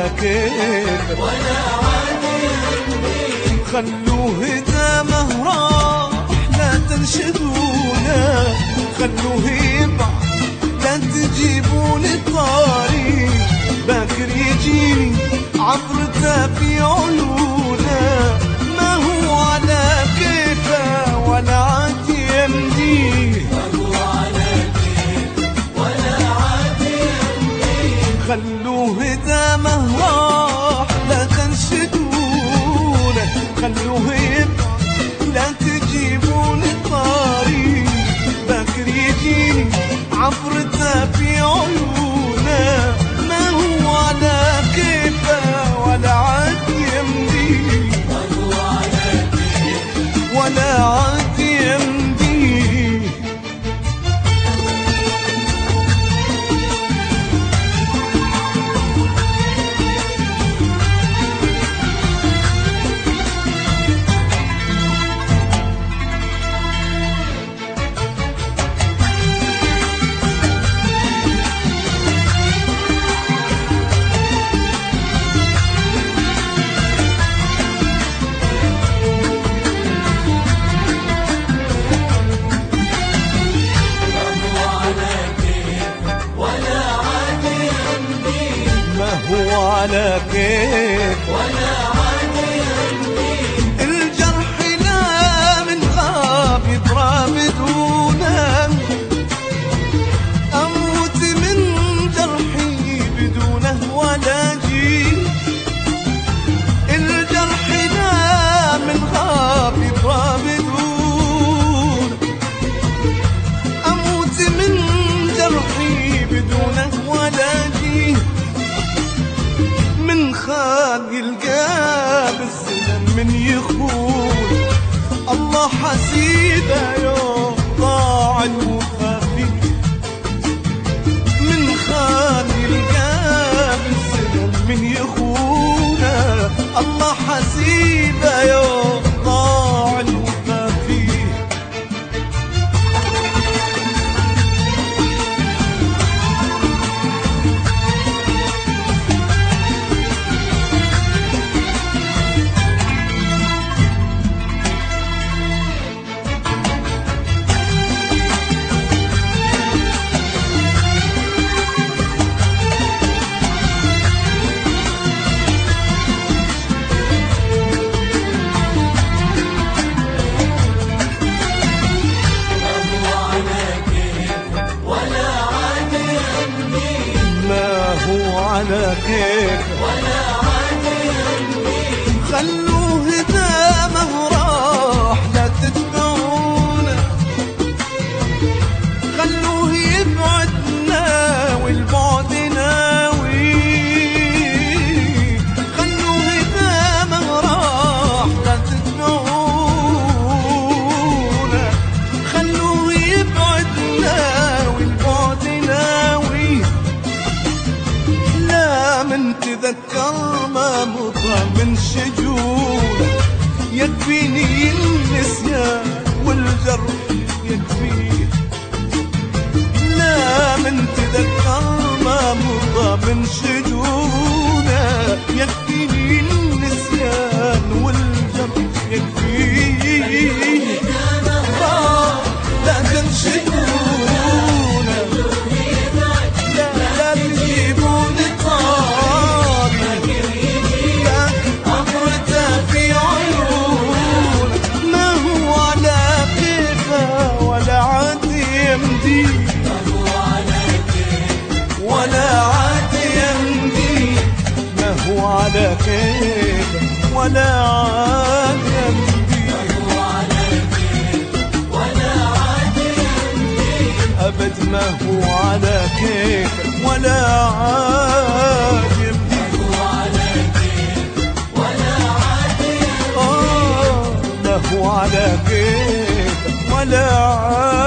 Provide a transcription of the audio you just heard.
على كيف ولا عادي يمدي. خلوه دامه راح لا تنشدونه، خلوه يبعد لا تجيبون الطريق، باكر يجيني عبرته في عيونه، ما هو على كيفه ولا عاد يمديه. ما هو على كيف ولا عادي يمدي. خلوه دامه راح لا تنشدونه، خلوه يبعد لا تجيبون الطريق، باكر يجيني عبرته في عيونه، ما هو على كيفه ولا عاد يمديه. ما هو على كيف ولا عاد يمديه. هو على كيف ولا عادي يمدي. الجرح لا من غاب يضرب بدونه، أموت من جرحي بدونه ولا جي. الجرح لا من غاب يضرب بدونه، أموت من جرحي بدونه ولا جي. من خان يلقى بالسلم من يخون، الله حسيبه يوم ضاع الوفا فيه. من خان يلقى بالسلم من يخونه، الله حسيبه يوم ضاع الوفا فيه. على كيف ولا عادي يمدي. خلوه دامه راح لا تتبعونه، خلوه يبعدنا والبعد ناوي. خلوه دامه راح لا تتبعونه، خلوه يبعدنا والبعد ناوي. لا من تذكر ما مضى من شجونه، يكفيني النسيان والجرح يكفيه. لا من تذكر ما مضى من شجونه، يكفيني النسيان والجرح يكفيه. لا تنشدونه، لا تجيبون الطاري، عبرته في عيون، ما هو على كيفه ولا عاد يمدي. ولا عاد يمدي، ما هو على كيفه ولا عاد يمدي. أبد ما هو على كيفه ولا عاد يمدي. ما هو على كيفه ولا عاد